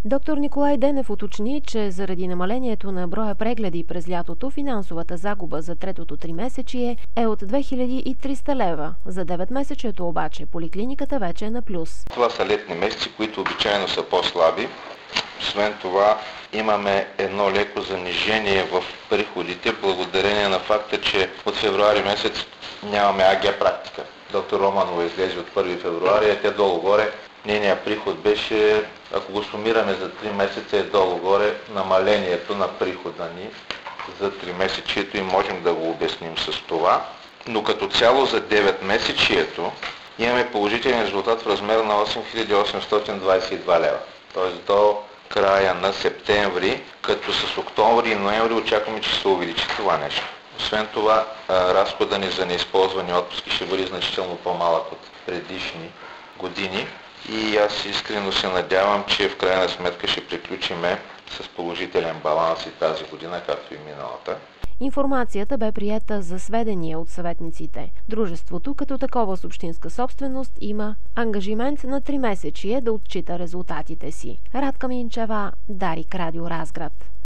Доктор Николай Денев уточни, че заради намалението на броя прегледи през лятото, финансовата загуба за третото тримесечие е от 2300 лева. За 9-месечието обаче поликлиниката вече е на плюс. Това са летни месеци, които обичайно са по-слаби. Освен това, имаме едно леко занижение в приходите, благодарение на факта, че от февруари месец нямаме АГ практика. Доктор Романова излезе от 1 февруари, а те долу-горе. Нейният приход беше, ако го сумираме за 3 месеца, е долу-горе намалението на прихода ни за 3 месечието и можем да го обясним с това. Но като цяло за 9 месечието имаме положителен резултат в размер на 8822 лева. Т.е. до края на септември, като с октомври и ноември очакваме, че ще се увеличи това нещо. Освен това, разхода ни за неизползвани отпуски ще бъде значително по-малък от предишни години и аз искрено се надявам, че в крайна сметка ще приключиме с положителен баланс и тази година, както и миналата. Информацията бе приета за сведение от съветниците. Дружеството като такова с общинска собственост има ангажимент на 3 месечие да отчита резултатите си. Радка Минчева, Дарик, Радио Разград.